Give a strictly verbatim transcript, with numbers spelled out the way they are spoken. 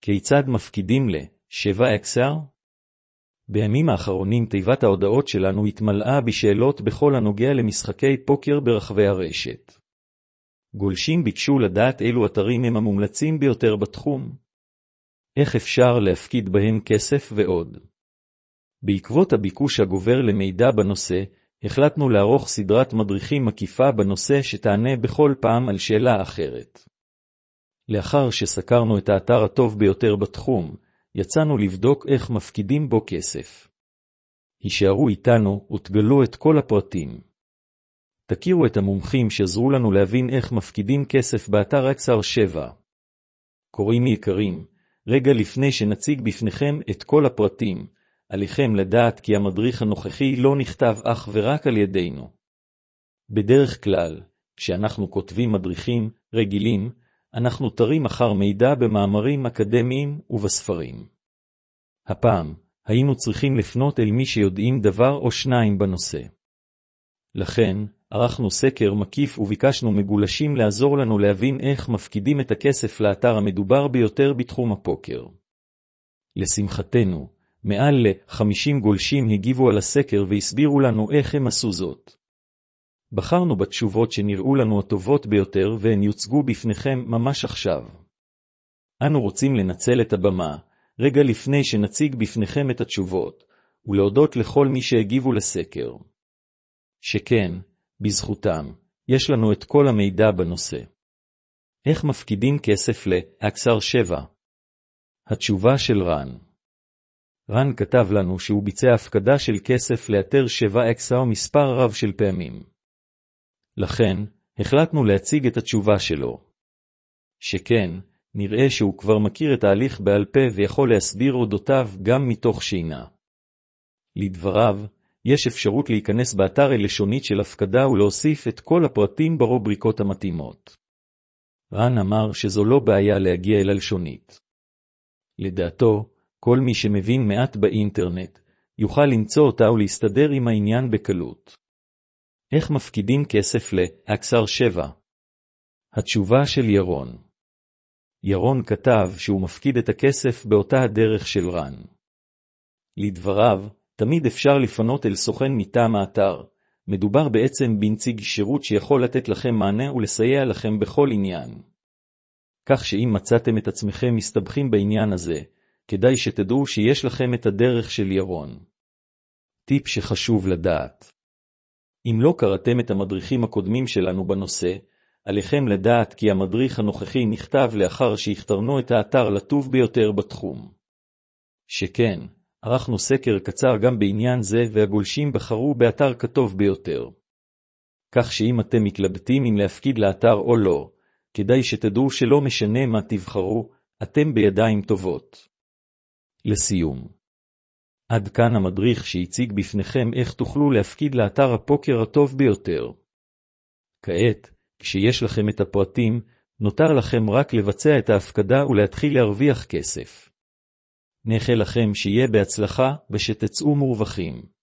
כיצד מפקידים ל-שבע אקסר? בימים האחרונים תיבת ההודעות שלנו התמלאה בשאלות בכל הנוגע למשחקי פוקר ברחבי הרשת. גולשים ביקשו לדעת אילו אתרים הם המומלצים ביותר בתחום, איך אפשר להפקיד בהם כסף ועוד. בעקבות הביקוש הגובר למידע בנושא, החלטנו לערוך סדרת מדריכים מקיפה בנושא שתענה בכל פעם על שאלה אחרת. לאחר שסקרנו את האתר הטוב ביותר בתחום, יצאנו לבדוק איך מפקידים בו כסף. הישארו איתנו ותגלו את כל הפרטים. תכירו את המומחים שעזרו לנו להבין איך מפקידים כסף באתר אקסר שבע. קוראים יקרים, רגע לפני שנציג בפניכם את כל הפרטים, עליכם לדעת כי המדריך הנוכחי לא נכתב אך ורק על ידינו. בדרך כלל, כשאנחנו כותבים מדריכים רגילים, אנחנו תרים אחר מידע במאמרים אקדמיים ובספרים. הפעם, היינו צריכים לפנות אל מי שיודעים דבר או שניים בנושא. לכן, ערכנו סקר מקיף וביקשנו מגולשים לעזור לנו להבין איך מפקידים את הכסף לאתר המדובר ביותר בתחום הפוקר. לשמחתנו, מעל ל-חמישים גולשים הגיבו על הסקר והסבירו לנו איך הם עשו זאת. בחרנו בתשובות שנראו לנו הטובות ביותר והן יוצגו בפניכם ממש עכשיו. אנו רוצים לנצל את הבמה, רגע לפני שנציג בפניכם את התשובות, ולהודות לכל מי שהגיבו לסקר. שכן, בזכותם, יש לנו את כל המידע בנושא. איך מפקידים כסף לאקסר שבע? התשובה של רן. רן כתב לנו שהוא ביצע הפקדה של כסף לאתר שבע אקסר מספר רב של פעמים. לכן, החלטנו להציג את התשובה שלו. שכן, נראה שהוא כבר מכיר את ההליך בעל פה ויכול להסביר אודותיו גם מתוך שינה. לדבריו, יש אפשרות להיכנס באתר הלשונית של הפקדה ולהוסיף את כל הפרטים ברובריקות המתאימות. רן אמר שזו לא בעיה להגיע אל הלשונית. לדעתו, כל מי שמבין מעט באינטרנט, יוכל למצוא אותה ולהסתדר עם העניין בקלות. איך מפקידים כסף לאקסר שבע? התשובה של ירון. ירון כתב שהוא מפקיד את הכסף באותה הדרך של רן. לדבריו, תמיד אפשר לפנות אל סוכן מטעם האתר. מדובר בעצם בנציג שירות שיכול לתת לכם מענה ולסייע לכם בכל עניין. כך שאם מצאתם את עצמכם מסתבכים בעניין הזה, כדאי שתדעו שיש לכם את הדרך של ירון. טיפ שחשוב לדעת. אם לא קראתם את המדריכים הקודמים שלנו בנושא, עליכם לדעת כי המדריך הנוכחי נכתב לאחר שהכתרנו את האתר לטוב ביותר בתחום. שכן, ערכנו סקר קצר גם בעניין זה והגולשים בחרו באתר כתוב ביותר. כך שאם אתם מתלבטים אם להפקיד לאתר או לא, כדאי שתדעו שלא משנה מה תבחרו, אתם בידיים טובות. לסיום. עד כאן המדריך שהציג בפניכם איך תוכלו להפקיד לאתר הפוקר הטוב ביותר. כעת, כשיש לכם את הפרטים, נותר לכם רק לבצע את ההפקדה ולהתחיל להרוויח כסף. נאחל לכם שיהיה בהצלחה ושתצאו מורווחים.